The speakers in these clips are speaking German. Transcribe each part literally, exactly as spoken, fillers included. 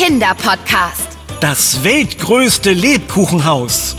Kinderpodcast. Das weltgrößte Lebkuchenhaus.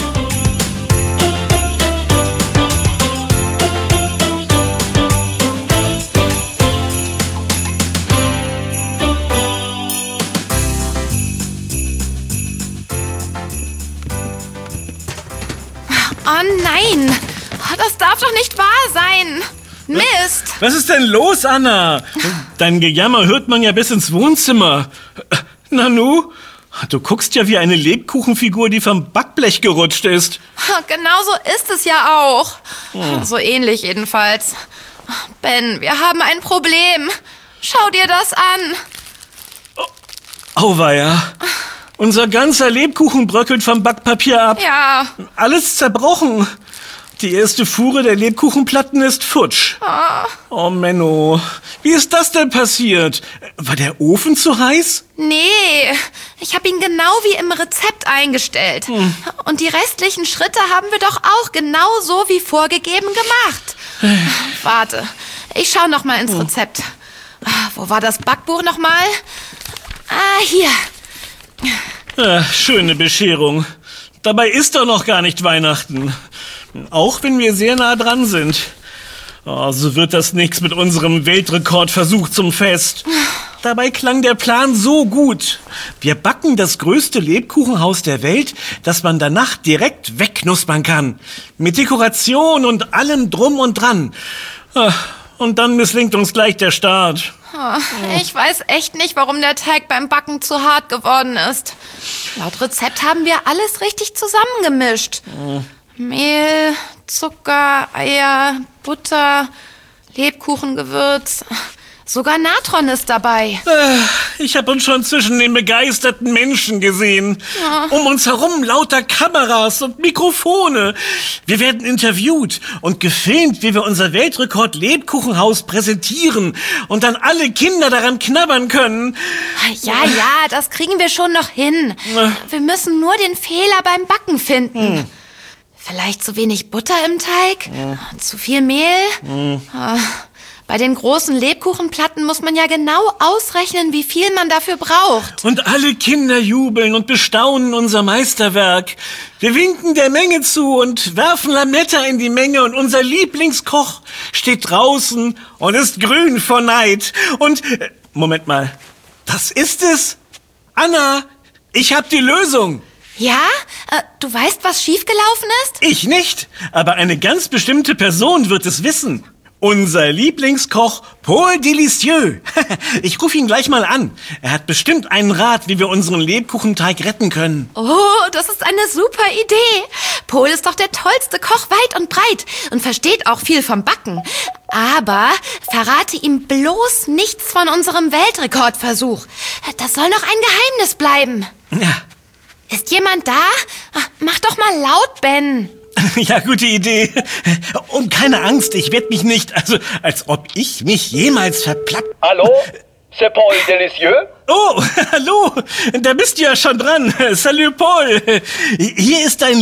Oh nein, das darf doch nicht wahr sein. Mist. Was ist denn los, Anna? Dein Gejammer hört man ja bis ins Wohnzimmer. Nanu, du guckst ja wie eine Lebkuchenfigur, die vom Backblech gerutscht ist. Genau so ist es ja auch. Hm. So ähnlich jedenfalls. Ben, wir haben ein Problem. Schau dir das an. Auweia. Unser ganzer Lebkuchen bröckelt vom Backpapier ab. Ja. Alles zerbrochen. Die erste Fuhre der Lebkuchenplatten ist futsch. Oh, oh Menno, wie ist das denn passiert? War der Ofen zu heiß? Nee, ich habe ihn genau wie im Rezept eingestellt. Hm. Und die restlichen Schritte haben wir doch auch genau so wie vorgegeben gemacht. Warte, ich schaue noch mal ins Rezept. Wo war das Backbuch noch mal? Ah, hier. Ja, schöne Bescherung. Dabei ist doch noch gar nicht Weihnachten. Auch wenn wir sehr nah dran sind. Oh, so wird das nichts mit unserem Weltrekordversuch zum Fest. Dabei klang der Plan so gut. Wir backen das größte Lebkuchenhaus der Welt, das man danach direkt wegknuspern kann. Mit Dekoration und allem drum und dran. Und dann misslingt uns gleich der Start. Oh, ich weiß echt nicht, warum der Teig beim Backen zu hart geworden ist. Laut Rezept haben wir alles richtig zusammengemischt. Oh. Mehl, Zucker, Eier, Butter, Lebkuchengewürz. Sogar Natron ist dabei. Ich habe uns schon zwischen den begeisterten Menschen gesehen. Ja. Um uns herum lauter Kameras und Mikrofone. Wir werden interviewt und gefilmt, wie wir unser Weltrekord-Lebkuchenhaus präsentieren und dann alle Kinder daran knabbern können. Ja, ja, das kriegen wir schon noch hin. Wir müssen nur den Fehler beim Backen finden. Hm. Vielleicht zu wenig Butter im Teig? Hm. Zu viel Mehl? Hm. Bei den großen Lebkuchenplatten muss man ja genau ausrechnen, wie viel man dafür braucht. Und alle Kinder jubeln und bestaunen unser Meisterwerk. Wir winken der Menge zu und werfen Lametta in die Menge und unser Lieblingskoch steht draußen und ist grün vor Neid. Und, äh, Moment mal, das ist es? Anna, ich hab die Lösung. Ja? Äh, du weißt, was schiefgelaufen ist? Ich nicht, aber eine ganz bestimmte Person wird es wissen. Unser Lieblingskoch Paul Delicieux. Ich rufe ihn gleich mal an. Er hat bestimmt einen Rat, wie wir unseren Lebkuchenteig retten können. Oh, das ist eine super Idee. Paul ist doch der tollste Koch weit und breit und versteht auch viel vom Backen. Aber verrate ihm bloß nichts von unserem Weltrekordversuch. Das soll noch ein Geheimnis bleiben. Ja. Ist jemand da? Mach doch mal laut, Ben. Ja, gute Idee. Und keine Angst, ich werde mich nicht, also als ob ich mich jemals verplapp... Hallo? C'est Paul Delicieux? Oh, hallo, da bist du ja schon dran. Salut, Paul. Hier ist dein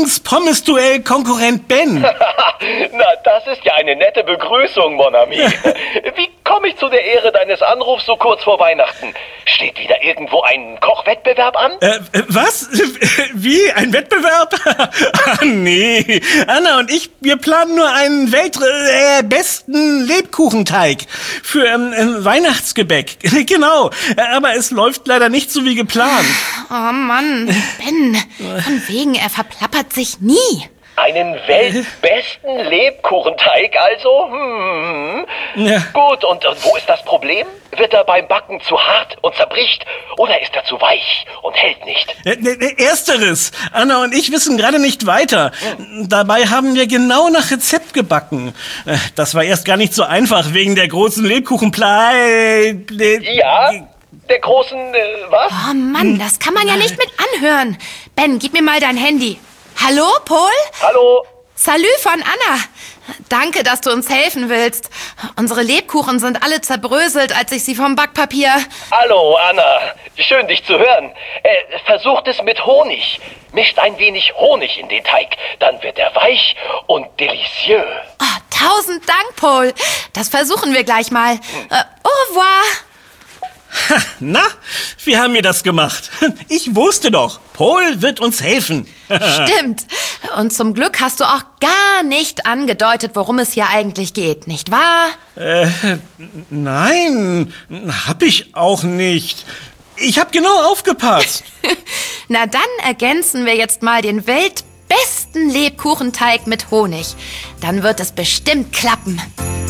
Lieblings-Pommes-Duell-Konkurrent Ben. Na, das ist ja eine nette Begrüßung, mon ami. Wie komme ich zu der Ehre deines Anrufs so kurz vor Weihnachten? Steht wieder irgendwo ein Kochwettbewerb an? Äh, was? Wie? Ein Wettbewerb? Ach, nee. Anna und ich, wir planen nur einen weltbesten äh, Lebkuchenteig für ähm, ein Weihnachtsgebäck. Genau. Aber es läuft leider nicht so wie geplant. Oh Mann, Ben, von wegen, er verplappert sich nie. Einen weltbesten Lebkuchenteig also? Hm. Ja. Gut, und, und wo ist das Problem? Wird er beim Backen zu hart und zerbricht? Oder ist er zu weich und hält nicht? Ersteres. Anna und ich wissen gerade nicht weiter. Dabei haben wir genau nach Rezept gebacken. Das war erst gar nicht so einfach, wegen der großen Lebkuchenplei... Ja? Der großen, äh, was? Oh Mann, das kann man ja nicht mit anhören. Ben, gib mir mal dein Handy. Hallo, Paul? Hallo? Salü von Anna. Danke, dass du uns helfen willst. Unsere Lebkuchen sind alle zerbröselt, als ich sie vom Backpapier... Hallo, Anna. Schön, dich zu hören. Äh, versucht es mit Honig. Mischt ein wenig Honig in den Teig. Dann wird er weich und delicieux. Oh, tausend Dank, Paul. Das versuchen wir gleich mal. Äh, au revoir. Ha, na, wie haben wir das gemacht? Ich wusste doch, Paul wird uns helfen. Stimmt. Und zum Glück hast du auch gar nicht angedeutet, worum es hier eigentlich geht, nicht wahr? Äh, nein, hab ich auch nicht. Ich hab genau aufgepasst. Na dann ergänzen wir jetzt mal den weltbesten Lebkuchenteig mit Honig. Dann wird es bestimmt klappen.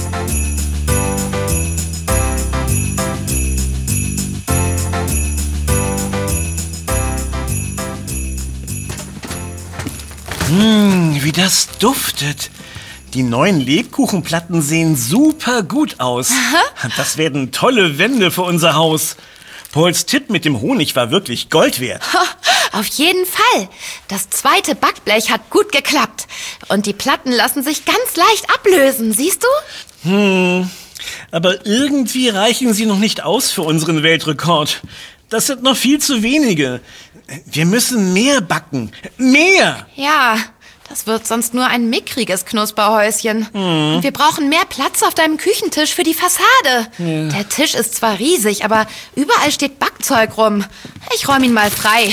Mmh, wie das duftet. Die neuen Lebkuchenplatten sehen super gut aus. Aha. Das werden tolle Wände für unser Haus. Pauls Tipp mit dem Honig war wirklich Gold wert. Auf jeden Fall. Das zweite Backblech hat gut geklappt. Und die Platten lassen sich ganz leicht ablösen, siehst du? Hm, aber irgendwie reichen sie noch nicht aus für unseren Weltrekord. Das sind noch viel zu wenige. Wir müssen mehr backen. Mehr! Ja, das wird sonst nur ein mickriges Knusperhäuschen. Mhm. Und wir brauchen mehr Platz auf deinem Küchentisch für die Fassade. Ja. Der Tisch ist zwar riesig, aber überall steht Backzeug rum. Ich räume ihn mal frei.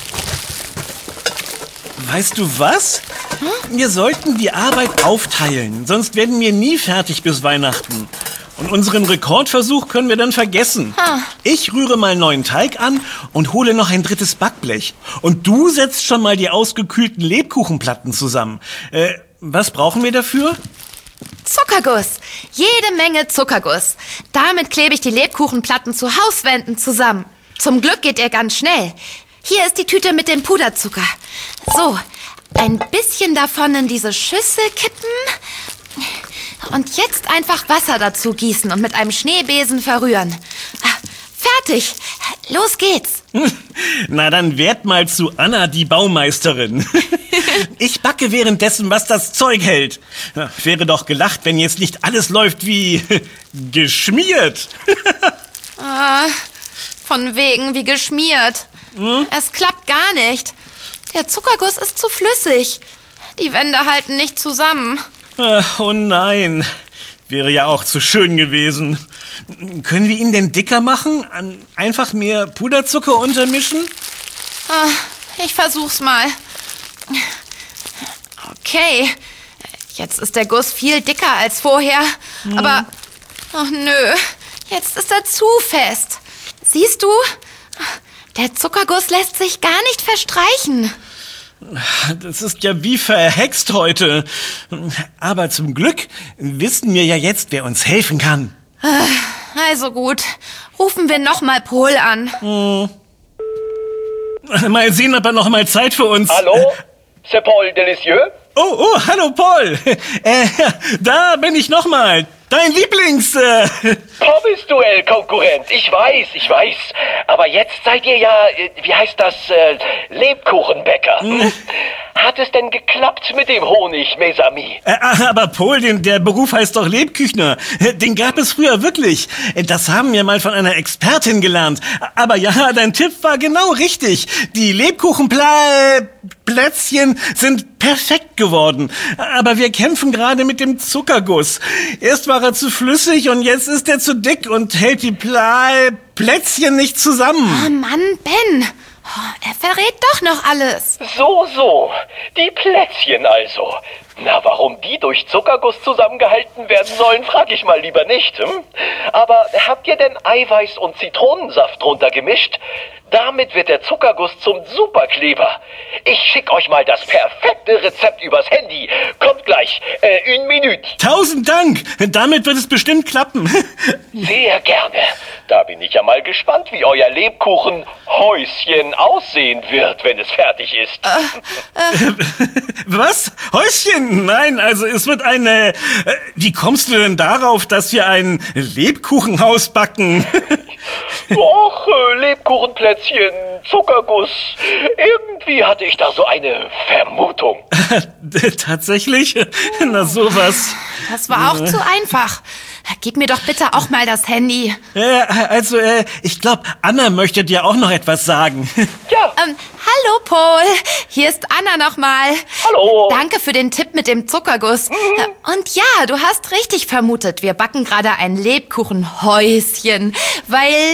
Weißt du was? Hm? Wir sollten die Arbeit aufteilen, sonst werden wir nie fertig bis Weihnachten. Und unseren Rekordversuch können wir dann vergessen. Ah. Ich rühre mal neuen Teig an und hole noch ein drittes Backblech. Und du setzt schon mal die ausgekühlten Lebkuchenplatten zusammen. Äh, was brauchen wir dafür? Zuckerguss. Jede Menge Zuckerguss. Damit klebe ich die Lebkuchenplatten zu Hauswänden zusammen. Zum Glück geht er ganz schnell. Hier ist die Tüte mit dem Puderzucker. So, ein bisschen davon in diese Schüssel kippen. Und jetzt einfach Wasser dazu gießen und mit einem Schneebesen verrühren. Fertig. Los geht's. Na, dann werd mal zu Anna, die Baumeisterin. Ich backe währenddessen, was das Zeug hält. Na, wäre doch gelacht, wenn jetzt nicht alles läuft wie geschmiert. Ah, von wegen wie geschmiert. Hm? Es klappt gar nicht. Der Zuckerguss ist zu flüssig. Die Wände halten nicht zusammen. Oh nein, wäre ja auch zu schön gewesen. Können wir ihn denn dicker machen? Einfach mehr Puderzucker untermischen? Ich versuch's mal. Okay, jetzt ist der Guss viel dicker als vorher. Hm. Aber, oh nö, jetzt ist er zu fest. Siehst du? Der Zuckerguss lässt sich gar nicht verstreichen. Das ist ja wie verhext heute. Aber zum Glück wissen wir ja jetzt, wer uns helfen kann. Also gut, rufen wir nochmal Paul an. Hm. Mal sehen, ob er noch mal Zeit für uns... Hallo? C'est Paul Delicieux? Oh, oh, hallo Paul. Äh, da bin ich nochmal. Dein Lieblings... Äh Pommes-Duell-Konkurrent. Ich weiß, ich weiß. Aber jetzt seid ihr ja, wie heißt das, äh, Lebkuchenbäcker. Hm? Hat es denn geklappt mit dem Honig, mes amis? Äh, aber Paul, den, der Beruf heißt doch Lebküchner. Den gab es früher wirklich. Das haben wir mal von einer Expertin gelernt. Aber ja, dein Tipp war genau richtig. Die Lebkuchenplätzchen sind perfekt geworden. Aber wir kämpfen gerade mit dem Zuckerguss. Erst war er zu flüssig und jetzt ist er zu dick und hält die Pla- Plätzchen nicht zusammen. Oh Mann, Ben. Er verrät doch noch alles. So, so. Die Plätzchen also. Na, warum die durch Zuckerguss zusammengehalten werden sollen, frage ich mal lieber nicht. Hm? Aber habt ihr denn Eiweiß und Zitronensaft drunter gemischt? Damit wird der Zuckerguss zum Superkleber. Ich schicke euch mal das perfekte Rezept übers Handy. Kommt gleich. Äh, une minute. Tausend Dank. Damit wird es bestimmt klappen. Sehr gerne. Da bin ich ja mal gespannt, wie euer Lebkuchenhäuschen aussehen wird, wenn es fertig ist. Äh, äh. Was? Häuschen? Nein, also es wird eine... Äh, wie kommst du denn darauf, dass wir ein Lebkuchenhaus backen? Och, äh, Lebkuchenplätzchen, Zuckerguss. Irgendwie hatte ich da so eine Vermutung. Tatsächlich? Na sowas. Das war auch zu einfach. Gib mir doch bitte auch mal das Handy. Äh, also, äh, ich glaube, Anna möchte dir auch noch etwas sagen. Ja. Ähm, hallo, Paul. Hier ist Anna nochmal. Hallo. Danke für den Tipp mit dem Zuckerguss. Mhm. Und ja, du hast richtig vermutet. Wir backen gerade ein Lebkuchenhäuschen. Weil,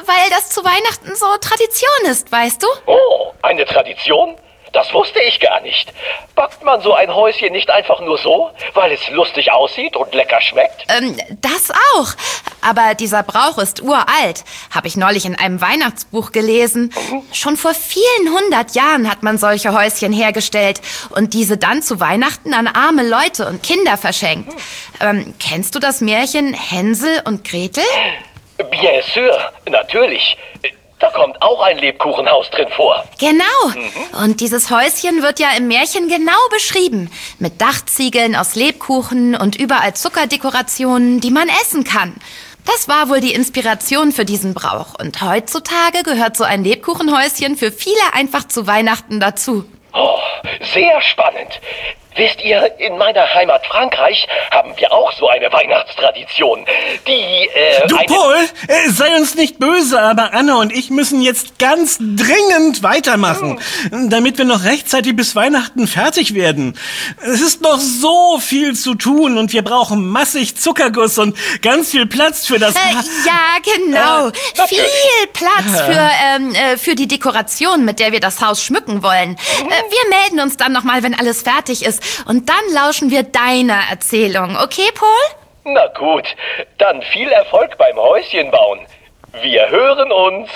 weil das zu Weihnachten so Tradition ist, weißt du? Oh, eine Tradition? Das wusste ich gar nicht. Backt man so ein Häuschen nicht einfach nur so, weil es lustig aussieht und lecker schmeckt? Ähm, das auch. Aber dieser Brauch ist uralt. Habe ich neulich in einem Weihnachtsbuch gelesen. Mhm. Schon vor vielen hundert Jahren hat man solche Häuschen hergestellt und diese dann zu Weihnachten an arme Leute und Kinder verschenkt. Mhm. Ähm, kennst du das Märchen Hänsel und Gretel? Bien sûr, natürlich. Da kommt auch ein Lebkuchenhaus drin vor. Genau. Mhm. Und dieses Häuschen wird ja im Märchen genau beschrieben. Mit Dachziegeln aus Lebkuchen und überall Zuckerdekorationen, die man essen kann. Das war wohl die Inspiration für diesen Brauch. Und heutzutage gehört so ein Lebkuchenhäuschen für viele einfach zu Weihnachten dazu. Oh, sehr spannend. Wisst ihr, in meiner Heimat Frankreich haben wir auch so eine Weihnachtstradition, die, äh... Du, Paul, äh, sei uns nicht böse, aber Anna und ich müssen jetzt ganz dringend weitermachen, hm. damit wir noch rechtzeitig bis Weihnachten fertig werden. Es ist noch so viel zu tun und wir brauchen massig Zuckerguss und ganz viel Platz für das... Äh, ja, genau. Äh, viel Platz für, ähm, äh, für die Dekoration, mit der wir das Haus schmücken wollen. Äh, wir melden uns dann nochmal, wenn alles fertig ist. Und dann lauschen wir deiner Erzählung. Okay, Paul? Na gut, dann viel Erfolg beim Häuschen bauen. Wir hören uns.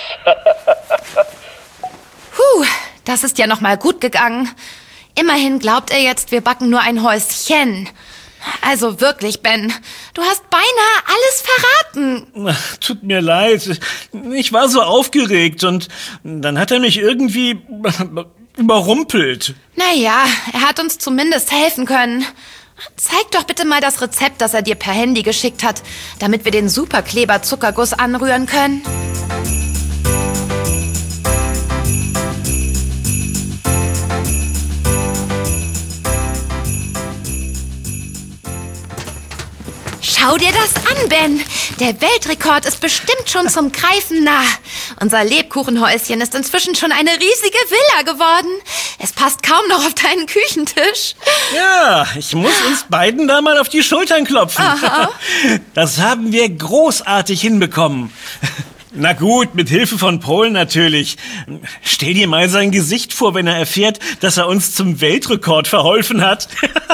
Puh, das ist ja noch mal gut gegangen. Immerhin glaubt er jetzt, wir backen nur ein Häuschen. Also wirklich, Ben, du hast beinahe alles verraten. Ach, tut mir leid. Ich war so aufgeregt und dann hat er mich irgendwie überrumpelt. Naja, er hat uns zumindest helfen können. Zeig doch bitte mal das Rezept, das er dir per Handy geschickt hat, damit wir den Superkleber Zuckerguss anrühren können. Schau dir das an, Ben. Der Weltrekord ist bestimmt schon zum Greifen nah. Unser Lebkuchenhäuschen ist inzwischen schon eine riesige Villa geworden. Es passt kaum noch auf deinen Küchentisch. Ja, ich muss uns beiden da mal auf die Schultern klopfen. Aha. Das haben wir großartig hinbekommen. Na gut, mit Hilfe von Paul natürlich. Stell dir mal sein Gesicht vor, wenn er erfährt, dass er uns zum Weltrekord verholfen hat.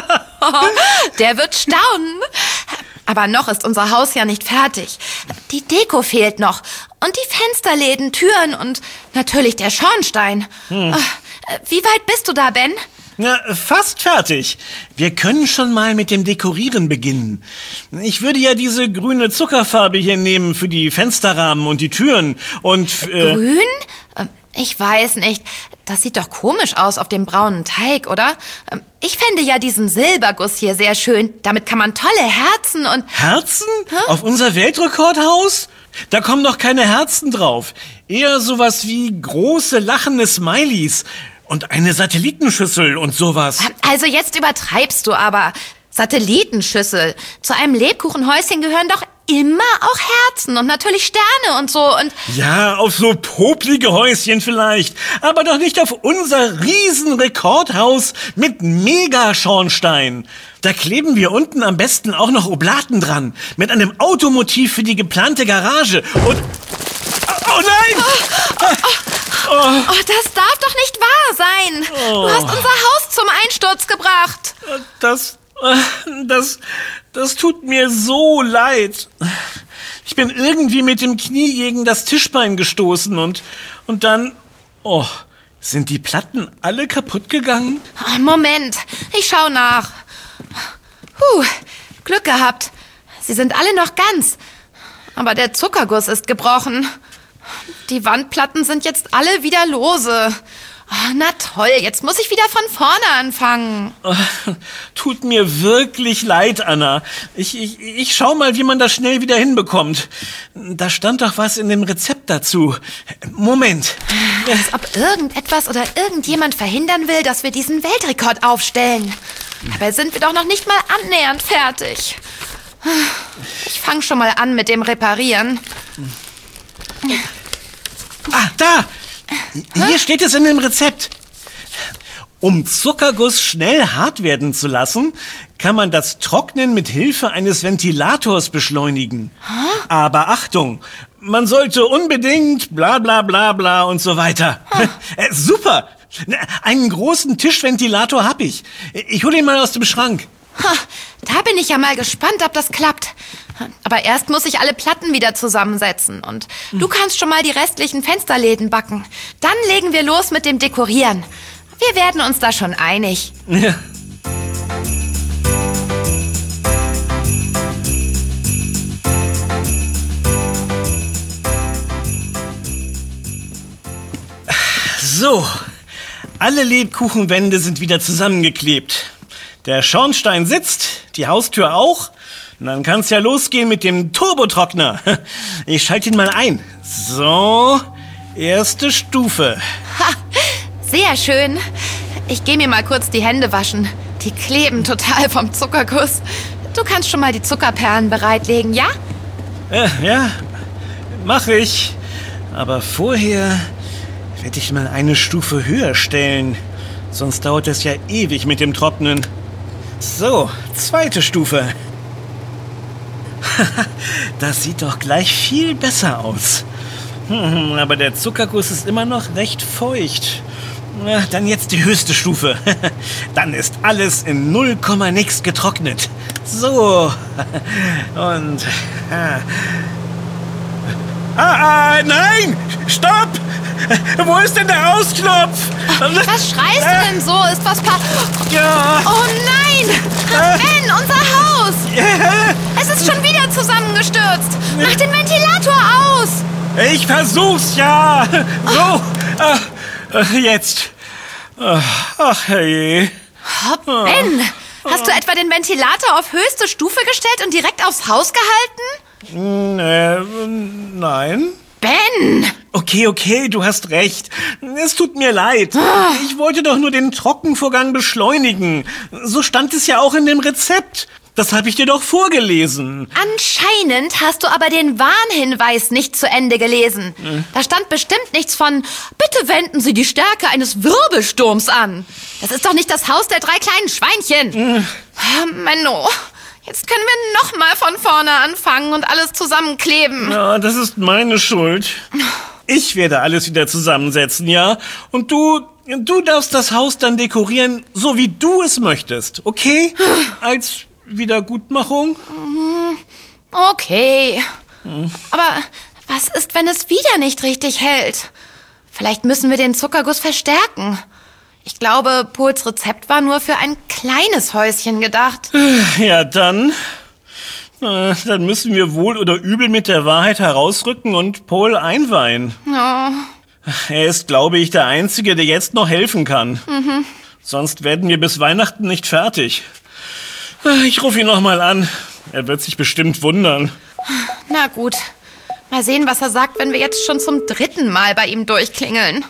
Der wird staunen. Aber noch ist unser Haus ja nicht fertig. Die Deko fehlt noch. Und die Fensterläden, Türen und natürlich der Schornstein. Hm. Wie weit bist du da, Ben? Na, fast fertig. Wir können schon mal mit dem Dekorieren beginnen. Ich würde ja diese grüne Zuckerfarbe hier nehmen für die Fensterrahmen und die Türen. Und äh Grün? Ich weiß nicht. Das sieht doch komisch aus auf dem braunen Teig, oder? Ich fände ja diesen Silberguss hier sehr schön. Damit kann man tolle Herzen und... Herzen? Hä? Auf unser Weltrekordhaus? Da kommen doch keine Herzen drauf. Eher sowas wie große lachende Smileys. Und eine Satellitenschüssel und sowas. Also jetzt übertreibst du aber. Satellitenschüssel. Zu einem Lebkuchenhäuschen gehören doch immer auch Herzen und natürlich Sterne und so und... Ja, auf so poplige Häuschen vielleicht, aber doch nicht auf unser Riesenrekordhaus mit Mega-Schornstein. Da kleben wir unten am besten auch noch Oblaten dran, mit einem Automotiv für die geplante Garage und... Oh nein! Oh, oh, oh. Oh, das darf doch nicht wahr sein. Oh. Du hast unser Haus zum Einsturz gebracht. Das... Das, das tut mir so leid. Ich bin irgendwie mit dem Knie gegen das Tischbein gestoßen und, und dann, oh, sind die Platten alle kaputt gegangen? Moment, ich schau nach. Puh, Glück gehabt. Sie sind alle noch ganz. Aber der Zuckerguss ist gebrochen. Die Wandplatten sind jetzt alle wieder lose. Oh, na toll, jetzt muss ich wieder von vorne anfangen. Oh, tut mir wirklich leid, Anna. Ich, ich, ich schau mal, wie man das schnell wieder hinbekommt. Da stand doch was in dem Rezept dazu. Moment. Als ob irgendetwas oder irgendjemand verhindern will, dass wir diesen Weltrekord aufstellen. Dabei sind wir doch noch nicht mal annähernd fertig. Ich fange schon mal an mit dem Reparieren. Ah, da! Hier steht es in dem Rezept. Um Zuckerguss schnell hart werden zu lassen, kann man das Trocknen mit Hilfe eines Ventilators beschleunigen. Huh? Aber Achtung, man sollte unbedingt bla bla bla bla und so weiter. Hm. Äh, super! Einen großen Tischventilator hab ich. Ich hole ihn mal aus dem Schrank. Ha, da bin ich ja mal gespannt, ob das klappt. Aber erst muss ich alle Platten wieder zusammensetzen. Und du kannst schon mal die restlichen Fensterläden backen. Dann legen wir los mit dem Dekorieren. Wir werden uns da schon einig. Ja. So, alle Lebkuchenwände sind wieder zusammengeklebt. Der Schornstein sitzt, die Haustür auch. Und dann kann's ja losgehen mit dem Turbotrockner. Ich schalte ihn mal ein. So, erste Stufe. Ha, sehr schön. Ich gehe mir mal kurz die Hände waschen. Die kleben total vom Zuckerguss. Du kannst schon mal die Zuckerperlen bereitlegen, ja? Äh, ja, mach ich. Aber vorher werde ich mal eine Stufe höher stellen. Sonst dauert es ja ewig mit dem Trocknen. So, zweite Stufe. Das sieht doch gleich viel besser aus. Hm, aber der Zuckerguss ist immer noch recht feucht. Na, dann jetzt die höchste Stufe. Dann ist alles in null Komma nix getrocknet. So. Und... Ah, ah, nein! Stopp! Wo ist denn der Ausknopf? Was schreist du denn so? Ist was pa... Ja. Oh nein! Ben, unser Haus! Es ist schon wieder zusammengestürzt. Mach den Ventilator aus! Ich versuch's, ja! So, äh, jetzt. Ach, herrje. Oh, Ben, hast du etwa den Ventilator auf höchste Stufe gestellt und direkt aufs Haus gehalten? Äh, nein. Ben! Okay, okay, du hast recht. Es tut mir leid. Ich wollte doch nur den Trockenvorgang beschleunigen. So stand es ja auch in dem Rezept. Das habe ich dir doch vorgelesen. Anscheinend hast du aber den Warnhinweis nicht zu Ende gelesen. Hm. Da stand bestimmt nichts von, bitte wenden Sie die Stärke eines Wirbelsturms an. Das ist doch nicht das Haus der drei kleinen Schweinchen. Hm. Oh, Menno, jetzt können wir noch mal von vorne anfangen und alles zusammenkleben. Ja, das ist meine Schuld. Ich werde alles wieder zusammensetzen, ja? Und du... Du darfst das Haus dann dekorieren, so wie du es möchtest, okay? Als Wiedergutmachung? Okay. Hm. Aber was ist, wenn es wieder nicht richtig hält? Vielleicht müssen wir den Zuckerguss verstärken. Ich glaube, Pols Rezept war nur für ein kleines Häuschen gedacht. Ja, dann... Äh, dann müssen wir wohl oder übel mit der Wahrheit herausrücken und Pol einweihen. Oh. Er ist, glaube ich, der Einzige, der jetzt noch helfen kann. Mhm. Sonst werden wir bis Weihnachten nicht fertig. Ich rufe ihn noch mal an. Er wird sich bestimmt wundern. Na gut. Mal sehen, was er sagt, wenn wir jetzt schon zum dritten Mal bei ihm durchklingeln.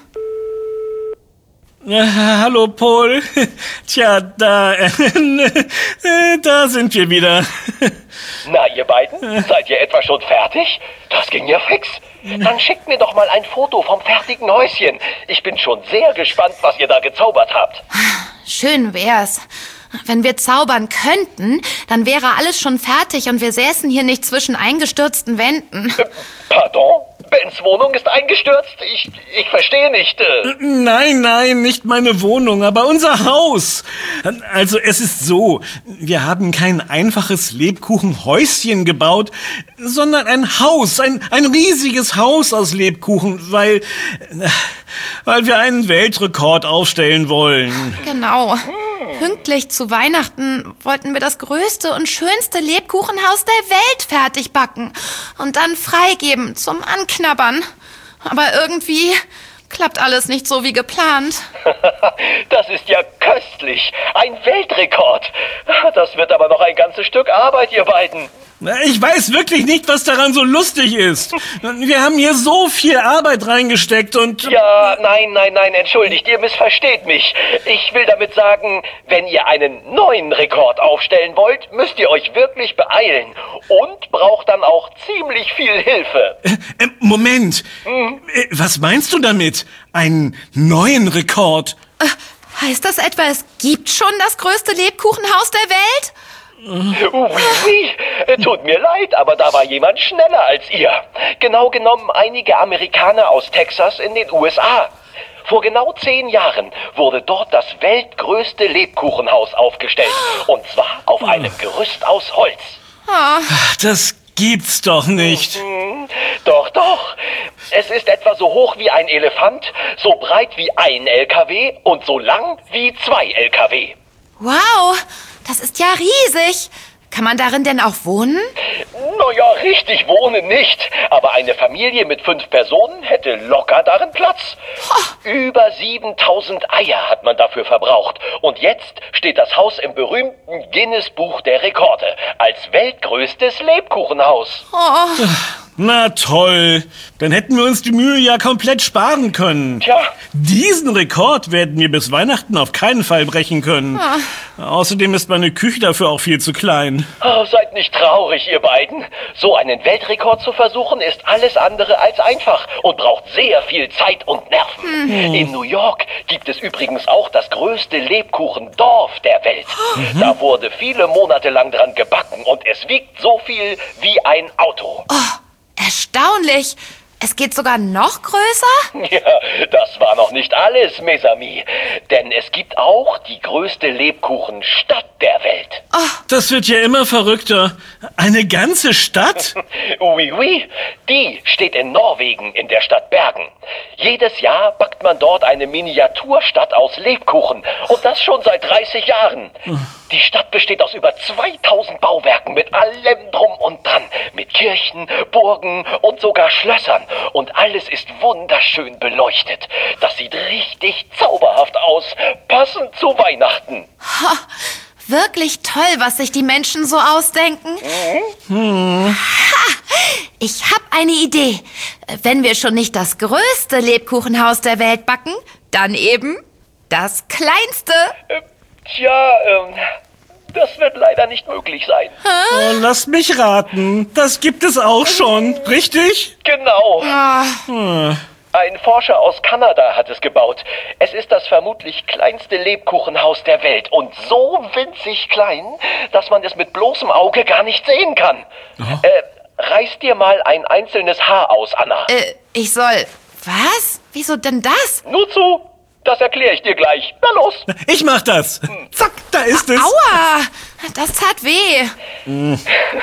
Äh, hallo, Pol. Tja, da... Äh, äh, da sind wir wieder. Na, ihr beiden? Seid ihr etwa schon fertig? Das ging ja fix. Dann schickt mir doch mal ein Foto vom fertigen Häuschen. Ich bin schon sehr gespannt, was ihr da gezaubert habt. Schön wär's. Wenn wir zaubern könnten, dann wäre alles schon fertig und wir säßen hier nicht zwischen eingestürzten Wänden. Äh, pardon? Bens Wohnung ist eingestürzt? Ich, ich verstehe nicht. Äh. Nein, nein, nicht meine Wohnung, aber unser Haus. Also es ist so, wir haben kein einfaches Lebkuchenhäuschen gebaut, sondern ein Haus, ein, ein riesiges Haus aus Lebkuchen, weil, weil wir einen Weltrekord aufstellen wollen. Genau. Pünktlich zu Weihnachten wollten wir das größte und schönste Lebkuchenhaus der Welt fertig backen und dann freigeben zum Anknabbern. Aber irgendwie klappt alles nicht so wie geplant. Das ist ja köstlich. Ein Weltrekord. Das wird aber noch ein ganzes Stück Arbeit, ihr beiden. Ich weiß wirklich nicht, was daran so lustig ist. Wir haben hier so viel Arbeit reingesteckt und... Ja, nein, nein, nein, entschuldigt, ihr missversteht mich. Ich will damit sagen, wenn ihr einen neuen Rekord aufstellen wollt, müsst ihr euch wirklich beeilen. Und braucht dann auch ziemlich viel Hilfe. Äh, Moment, hm? Was meinst du damit? Einen neuen Rekord? Äh, heißt das etwa, es gibt schon das größte Lebkuchenhaus der Welt? Oui, oui. Tut mir leid, aber da war jemand schneller als ihr. Genau genommen einige Amerikaner aus Texas in den U S A. Vor genau zehn Jahren wurde dort das weltgrößte Lebkuchenhaus aufgestellt. Und zwar auf einem Gerüst aus Holz. Das gibt's doch nicht. Mhm. Doch, doch. Es ist etwa so hoch wie ein Elefant, so breit wie ein L K W und so lang wie zwei L K W. Wow, das ist ja riesig. Kann man darin denn auch wohnen? Naja, richtig wohnen nicht. Aber eine Familie mit fünf Personen hätte locker darin Platz. Oh. Über siebentausend Eier hat man dafür verbraucht. Und jetzt steht das Haus im berühmten Guinness-Buch der Rekorde als weltgrößtes Lebkuchenhaus. Oh. Na toll, dann hätten wir uns die Mühe ja komplett sparen können. Tja. Diesen Rekord werden wir bis Weihnachten auf keinen Fall brechen können. Ah. Außerdem ist meine Küche dafür auch viel zu klein. Oh, seid nicht traurig, ihr beiden. So einen Weltrekord zu versuchen, ist alles andere als einfach und braucht sehr viel Zeit und Nerven. Hm. In New York gibt es übrigens auch das größte Lebkuchendorf der Welt. Mhm. Da wurde viele Monate lang dran gebacken und es wiegt so viel wie ein Auto. Oh. Erstaunlich. Es geht sogar noch größer? Ja, das war noch nicht alles, Mes amis. Denn es gibt auch die größte Lebkuchenstadt der Welt. Oh. Das wird ja immer verrückter. Eine ganze Stadt? Oui, oui. Die steht in Norwegen in der Stadt Bergen. Jedes Jahr backt man dort eine Miniaturstadt aus Lebkuchen. Und das schon seit dreißig Jahren. Die Stadt besteht aus über zweitausend Bauwerken mit allem drum und dran. Mit Kirchen, Burgen und sogar Schlössern. Und alles ist wunderschön beleuchtet. Das sieht richtig zauberhaft aus. Passend zu Weihnachten. Ha, wirklich toll, was sich die Menschen so ausdenken. Mhm. Hm. Ha, ich habe eine Idee. Wenn wir schon nicht das größte Lebkuchenhaus der Welt backen, dann eben das kleinste. Äh, tja, ähm... das wird leider nicht möglich sein. Oh, lass mich raten. Das gibt es auch schon, richtig? Genau. Ah. Hm. Ein Forscher aus Kanada hat es gebaut. Es ist das vermutlich kleinste Lebkuchenhaus der Welt. Und so winzig klein, dass man es mit bloßem Auge gar nicht sehen kann. Oh. Äh, reiß dir mal ein einzelnes Haar aus, Anna. Äh, ich soll... Was? Wieso denn das? Nur zu. Das erkläre ich dir gleich. Na los. Ich mach das. Zack, da ist es. Aua, das tat weh. Mm.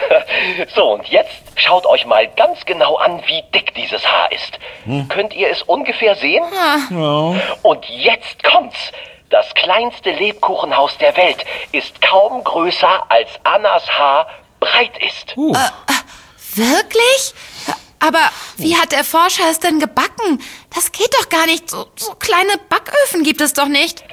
So, und jetzt schaut euch mal ganz genau an, wie dick dieses Haar ist. Hm. Könnt ihr es ungefähr sehen? Ja. Und jetzt kommt's. Das kleinste Lebkuchenhaus der Welt ist kaum größer, als Annas Haar breit ist. Uh. Äh, wirklich? Aber wie hat der Forscher es denn gebacken? Das geht doch gar nicht. So, so kleine Backöfen gibt es doch nicht.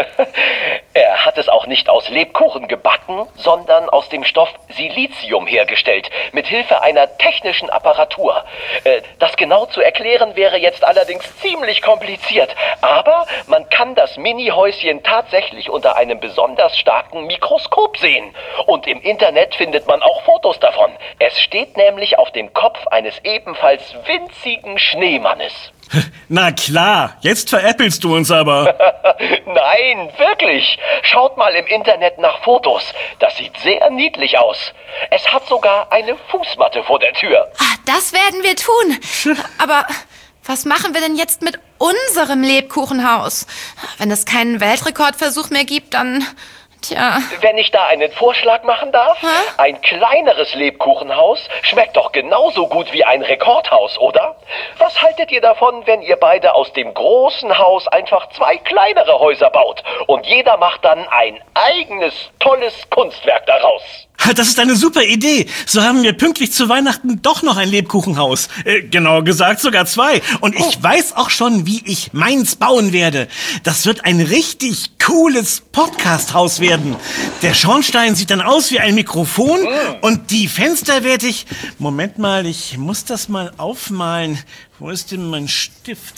Er hat es auch nicht aus Lebkuchen gebacken, sondern aus dem Stoff Silizium hergestellt, mit Hilfe einer technischen Apparatur. Äh, das genau zu erklären wäre jetzt allerdings ziemlich kompliziert. Aber man kann das Mini-Häuschen tatsächlich unter einem besonders starken Mikroskop sehen. Und im Internet findet man auch Fotos davon. Es steht nämlich auf dem Kopf eines ebenfalls winzigen Schneemannes. Na klar, jetzt veräppelst du uns aber. Nein, wirklich. Schaut mal im Internet nach Fotos. Das sieht sehr niedlich aus. Es hat sogar eine Fußmatte vor der Tür. Ah, das werden wir tun. Aber was machen wir denn jetzt mit unserem Lebkuchenhaus? Wenn es keinen Weltrekordversuch mehr gibt, dann... Tja. Wenn ich da einen Vorschlag machen darf? Hä? Ein kleineres Lebkuchenhaus schmeckt doch genauso gut wie ein Rekordhaus, oder? Was haltet ihr davon, wenn ihr beide aus dem großen Haus einfach zwei kleinere Häuser baut und jeder macht dann ein eigenes, tolles Kunstwerk daraus? Das ist eine super Idee. So haben wir pünktlich zu Weihnachten doch noch ein Lebkuchenhaus. Äh, genauer gesagt sogar zwei. Und ich oh. weiß auch schon, wie ich meins bauen werde. Das wird ein richtig cooles Podcast-Haus werden. Der Schornstein sieht dann aus wie ein Mikrofon. Mm. Und die Fenster werde ich... Moment mal, ich muss das mal aufmalen. Wo ist denn mein Stift?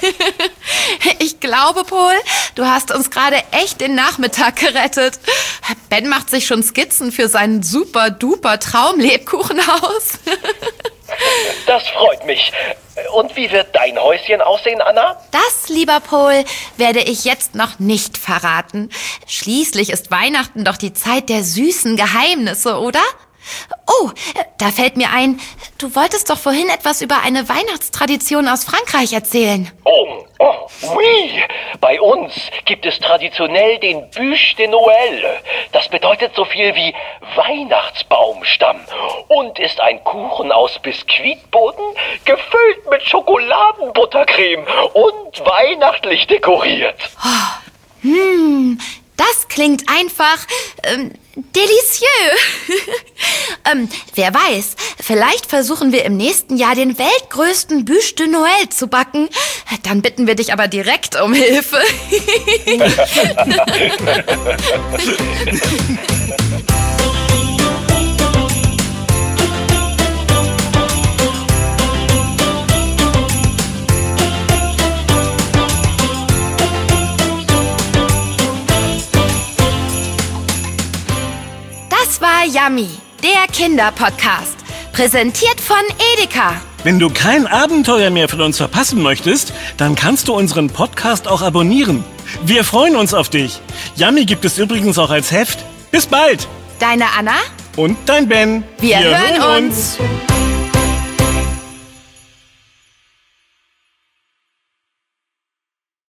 Ich glaube, Paul, du hast uns gerade echt den Nachmittag gerettet. Ben macht sich schon Skizzen für sein super-duper Traumlebkuchenhaus. Das freut mich. Und wie wird dein Häuschen aussehen, Anna? Das, lieber Paul, werde ich jetzt noch nicht verraten. Schließlich ist Weihnachten doch die Zeit der süßen Geheimnisse, oder? Oh, da fällt mir ein, du wolltest doch vorhin etwas über eine Weihnachtstradition aus Frankreich erzählen. Oh, oh, oui. Bei uns gibt es traditionell den Bûche de Noël. Das bedeutet so viel wie Weihnachtsbaumstamm und ist ein Kuchen aus Biskuitboden, gefüllt mit Schokoladenbuttercreme und weihnachtlich dekoriert. Oh, hm, das klingt einfach ähm, delizieux. ähm, wer weiß, vielleicht versuchen wir im nächsten Jahr den weltgrößten Bûche de Noël zu backen. Dann bitten wir dich aber direkt um Hilfe. Das war Yummy, der Kinderpodcast. Präsentiert von Edeka. Wenn du kein Abenteuer mehr von uns verpassen möchtest, dann kannst du unseren Podcast auch abonnieren. Wir freuen uns auf dich. Yummy gibt es übrigens auch als Heft. Bis bald. Deine Anna und dein Ben. Wir, Wir hören, hören uns. uns.